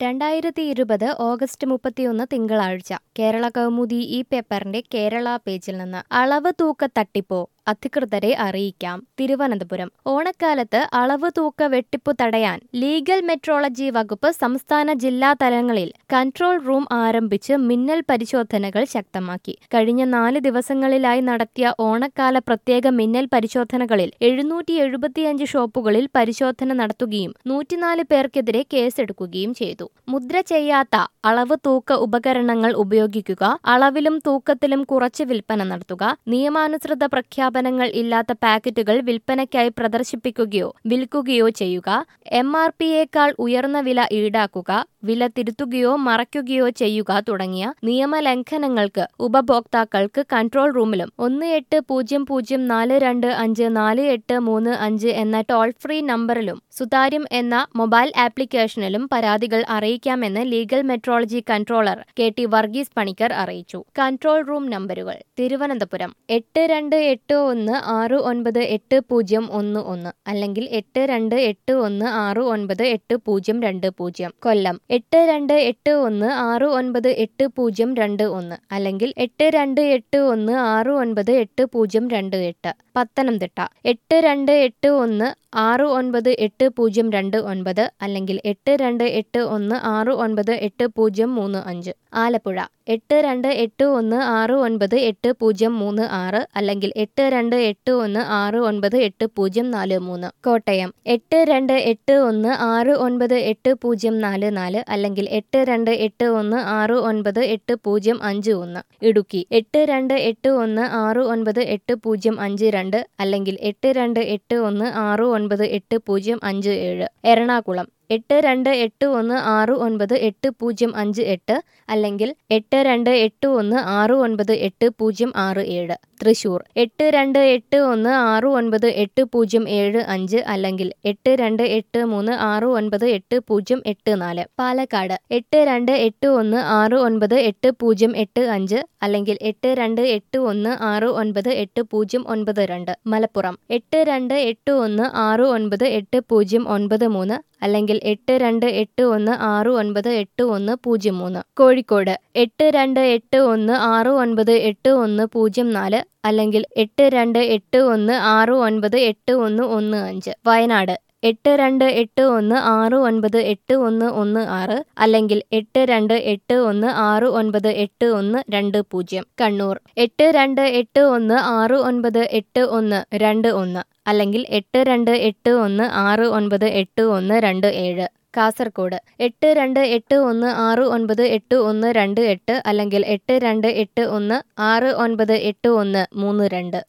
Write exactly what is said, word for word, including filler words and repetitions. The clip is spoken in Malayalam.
രണ്ടായിരത്തി ഇരുപത് ഓഗസ്റ്റ് മുപ്പത്തിയൊന്ന് തിങ്കളാഴ്ച കേരള കൗമുദി ഈ പേപ്പറിന്റെ കേരള പേജിൽ നിന്ന് അളവ് തൂക്ക തട്ടിപ്പോ അധികൃതരെ അറിയിക്കാം. തിരുവനന്തപുരം ഓണക്കാലത്ത് അളവ് തൂക്ക വെട്ടിപ്പു തടയാൻ ലീഗൽ മെട്രോളജി വകുപ്പ് സംസ്ഥാന ജില്ലാ തലങ്ങളിൽ കൺട്രോൾ റൂം ആരംഭിച്ച് മിന്നൽ പരിശോധനകൾ ശക്തമാക്കി. കഴിഞ്ഞ നാല് ദിവസങ്ങളിലായി നടത്തിയ ഓണക്കാല പ്രത്യേക മിന്നൽ പരിശോധനകളിൽ എഴുന്നൂറ്റി എഴുപത്തിയഞ്ച് ഷോപ്പുകളിൽ പരിശോധന നടത്തുകയും നൂറ്റിനാല് പേർക്കെതിരെ കേസെടുക്കുകയും ചെയ്തു. മുദ്ര ചെയ്യാത്ത അളവ് തൂക്ക ഉപകരണങ്ങൾ ഉപയോഗിക്കുക, അളവിലും തൂക്കത്തിലും കുറച്ച് വിൽപ്പന നടത്തുക, നിയമാനുസൃത പ്രഖ്യാപനങ്ങൾ ഇല്ലാത്ത പാക്കറ്റുകൾ വിൽപ്പനയ്ക്കായി പ്രദർശിപ്പിക്കുകയോ വിൽക്കുകയോ ചെയ്യുക, എം ആർ പിയേക്കാൾ ഉയർന്ന വില ഈടാക്കുക, വില തിരുത്തുകയോ മറയ്ക്കുകയോ ചെയ്യുക തുടങ്ങിയ നിയമലംഘനങ്ങൾക്ക് ഉപഭോക്താക്കൾക്ക് കൺട്രോൾ റൂമിലും ഒന്ന് എട്ട് പൂജ്യം പൂജ്യം നാല് രണ്ട് അഞ്ച് നാല് എട്ട് മൂന്ന് അഞ്ച് എന്ന ടോൾ ഫ്രീ നമ്പറിലും സുതാര്യം എന്ന മൊബൈൽ ആപ്ലിക്കേഷനിലും പരാതികൾ അറിയിക്കാമെന്ന് legal metrology controller K T Varghese Panicker അറിയിച്ചു. കൺട്രോൾ റൂം നമ്പരുകൾ: തിരുവനന്തപുരം എട്ട് രണ്ട് എട്ട് ഒന്ന് ആറ് ഒൻപത് എട്ട് പൂജ്യം ഒന്ന് ഒന്ന് അല്ലെങ്കിൽ എട്ട് രണ്ട് എട്ട് ഒന്ന് ആറ് ഒൻപത് എട്ട് പൂജ്യം രണ്ട് പൂജ്യം. കൊല്ലം എട്ട് രണ്ട് എട്ട് ഒന്ന് ആറ് ഒൻപത് എട്ട് പൂജ്യം രണ്ട് ഒന്ന് അല്ലെങ്കിൽ എട്ട് രണ്ട് എട്ട് ഒന്ന് ആറ് ഒൻപത് എട്ട് പൂജ്യം രണ്ട് എട്ട്. പത്തനംതിട്ട എട്ട് രണ്ട് എട്ട് ഒന്ന് ആറ് ഒൻപത് എട്ട് പൂജ്യം രണ്ട് ഒൻപത് അല്ലെങ്കിൽ എട്ട് രണ്ട് എട്ട് ഒന്ന് ആറ് ഒൻപത് എട്ട് പൂജ്യം മൂന്ന് അഞ്ച്. ആലപ്പുഴ എട്ട് രണ്ട് എട്ട് ഒന്ന് ആറ് ഒൻപത് എട്ട് പൂജ്യം മൂന്ന് ആറ് അല്ലെങ്കിൽ എട്ട് രണ്ട് എട്ട് ഒന്ന് ആറ് ഒൻപത് എട്ട് പൂജ്യം നാല് മൂന്ന്. കോട്ടയം എട്ട് രണ്ട് എട്ട് ഒന്ന് ആറ് ഒൻപത് എട്ട് പൂജ്യം നാല് നാല് അല്ലെങ്കിൽ എട്ട് രണ്ട് എട്ട് ഒന്ന് ആറ് ഒൻപത് എട്ട് പൂജ്യം അഞ്ച് ഒന്ന്. ഇടുക്കി എട്ട് രണ്ട് എട്ട് ഒന്ന് ആറ് ഒൻപത് എട്ട് പൂജ്യം അഞ്ച് രണ്ട് അല്ലെങ്കിൽ എട്ട് രണ്ട് എട്ട് ഒന്ന് ആറ് ഒൻപത് എട്ട് പൂജ്യം അഞ്ച് ഏഴ്. എറണാകുളം എട്ട് രണ്ട് എട്ട് ഒന്ന് ആറ് ഒൻപത് എട്ട് പൂജ്യം അഞ്ച് എട്ട് അല്ലെങ്കിൽ എട്ട് രണ്ട് എട്ട് ഒന്ന് ആറ് ഒൻപത് എട്ട് പൂജ്യം ആറ് ഏഴ്. തൃശൂർ എട്ട് രണ്ട് എട്ട് ഒന്ന് ആറ് ഒൻപത് എട്ട് പൂജ്യം ഏഴ് അഞ്ച് അല്ലെങ്കിൽ എട്ട് രണ്ട് എട്ട് മൂന്ന് ആറ് ഒൻപത് എട്ട് പൂജ്യം എട്ട് നാല്. പാലക്കാട് എട്ട് രണ്ട് എട്ട് ഒന്ന് ആറ് ഒൻപത് എട്ട് പൂജ്യം എട്ട് അഞ്ച് അല്ലെങ്കിൽ എട്ട് രണ്ട് എട്ട് ഒന്ന് ആറ് ഒൻപത് എട്ട് പൂജ്യം ഒൻപത് രണ്ട്. മലപ്പുറം എട്ട് രണ്ട് എട്ട് ഒന്ന് ആറ് ഒൻപത് എട്ട് പൂജ്യം ഒൻപത് മൂന്ന് അല്ലെങ്കിൽ എട്ട് രണ്ട് എട്ട് ഒന്ന് ആറ് ഒൻപത് എട്ട് ഒന്ന് പൂജ്യം മൂന്ന്. കോഴിക്കോട് എട്ട് രണ്ട് എട്ട് ഒന്ന് ആറ് ഒൻപത് എട്ട് ഒന്ന് പൂജ്യം നാല് അല്ലെങ്കിൽ എട്ട് രണ്ട് എട്ട് ഒന്ന് ആറ് ഒൻപത് എട്ട് ഒന്ന് ഒന്ന് അഞ്ച്. വയനാട് എട്ട് രണ്ട് എട്ട് ഒന്ന് ആറ് ഒൻപത് എട്ട് ഒന്ന് ഒന്ന് ആറ് അല്ലെങ്കിൽ എട്ട് രണ്ട് എട്ട് ഒന്ന് ആറ് ഒൻപത് എട്ട് ഒന്ന് രണ്ട് പൂജ്യം. കണ്ണൂർ എട്ട് രണ്ട് എട്ട് ഒന്ന് ആറ് ഒൻപത് എട്ട് ഒന്ന് രണ്ട് ഒന്ന് അല്ലെങ്കിൽ എട്ട് രണ്ട് എട്ട് ഒന്ന് ആറ് ഒൻപത് എട്ട് ഒന്ന് രണ്ട് ഏഴ്. കാസർഗോഡ് എട്ട് രണ്ട് എട്ട് ഒന്ന് ആറ് ഒൻപത് എട്ട് ഒന്ന് രണ്ട് എട്ട് അല്ലെങ്കിൽ എട്ട് രണ്ട് എട്ട് ഒന്ന് ആറ് ഒൻപത് എട്ട് ഒന്ന് മൂന്ന് രണ്ട്.